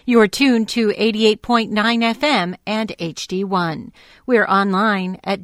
You're tuned to 88.9 FM and HD1. We're online at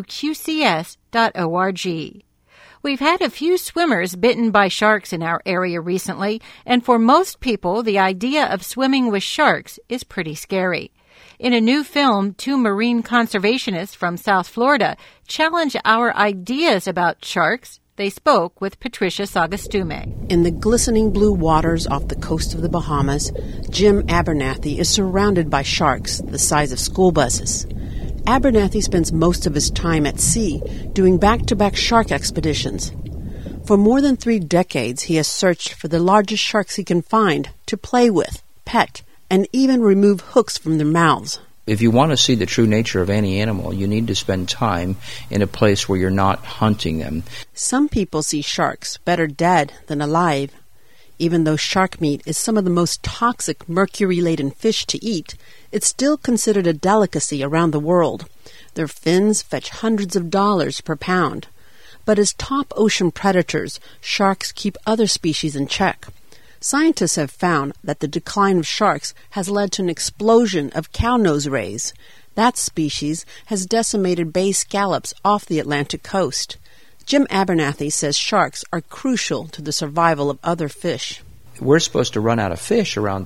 WQCS.org. We've had a few swimmers bitten by sharks in our area recently, and for most people, the idea of swimming with sharks is pretty scary. In a new film, two marine conservationists from South Florida challenge our ideas about sharks. They spoke with Patricia Sagastume. In the glistening blue waters off the coast of the Bahamas, Jim Abernathy is surrounded by sharks the size of school buses. Abernathy spends most of his time at sea doing back-to-back shark expeditions. For more than 3 decades, he has searched for the largest sharks he can find to play with, pet, and even remove hooks from their mouths. If you want to see the true nature of any animal, you need to spend time in a place where you're not hunting them. Some people see sharks better dead than alive. Even though shark meat is some of the most toxic mercury-laden fish to eat, it's still considered a delicacy around the world. Their fins fetch hundreds of dollars per pound. But as top ocean predators, sharks keep other species in check. Scientists have found that the decline of sharks has led to an explosion of cow-nose rays. That species has decimated bay scallops off the Atlantic coast. Jim Abernathy says sharks are crucial to the survival of other fish. We're supposed to run out of fish around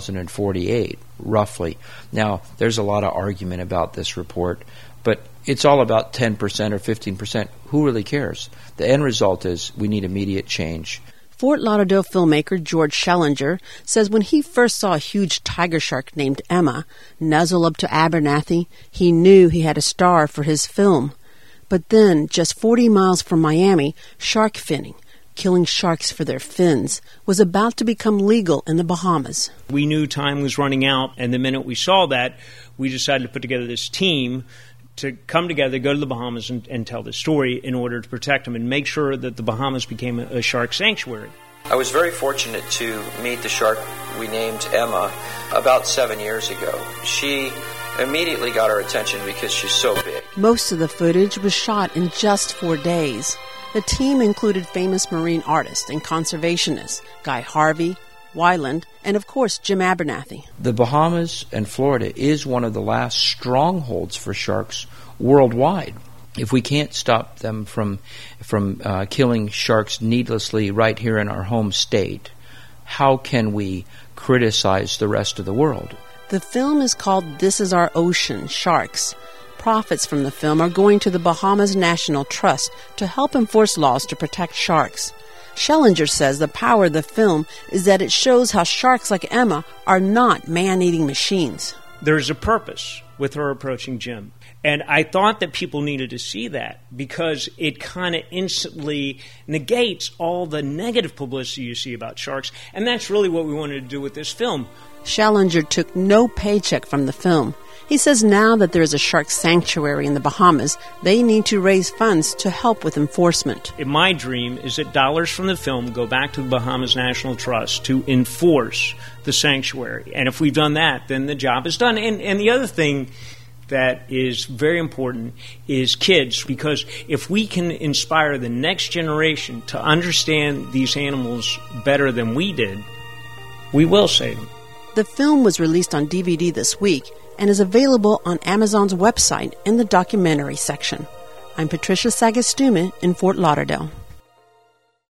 2048, roughly. Now, there's a lot of argument about this report, but it's all about 10% or 15%. Who really cares? The end result is we need immediate change. Fort Lauderdale filmmaker George Schellinger says when he first saw a huge tiger shark named Emma nuzzle up to Abernathy, he knew he had a star for his film. But then, just 40 miles from Miami, shark finning, killing sharks for their fins, was about to become legal in the Bahamas. We knew time was running out, and the minute we saw that, we decided to put together this team to come together, go to the Bahamas and tell the story in order to protect them and make sure that the Bahamas became a shark sanctuary. I was very fortunate to meet the shark we named Emma about 7 years ago. She immediately got our attention because she's so big. Most of the footage was shot in just 4 days. The team included famous marine artists and conservationists, Guy Harvey, Weiland, and of course Jim Abernathy. The Bahamas and Florida is one of the last strongholds for sharks worldwide. If we can't stop them from killing sharks needlessly right here in our home state, how can we criticize the rest of the world? The film is called This Is Our Ocean, Sharks. Profits from the film are going to the Bahamas National Trust to help enforce laws to protect sharks. Schellinger says the power of the film is that it shows how sharks like Emma are not man-eating machines. There's a purpose with her approaching Jim. And I thought that people needed to see that because it kind of instantly negates all the negative publicity you see about sharks. And that's really what we wanted to do with this film. Schellinger took no paycheck from the film. He says now that there is a shark sanctuary in the Bahamas, they need to raise funds to help with enforcement. My dream is that dollars from the film go back to the Bahamas National Trust to enforce the sanctuary. And if we've done that, then the job is done. And the other thing that is very important is kids, because if we can inspire the next generation to understand these animals better than we did, we will save them. The film was released on DVD this week and is available on Amazon's website in the documentary section. I'm Patricia Sagastume in Fort Lauderdale.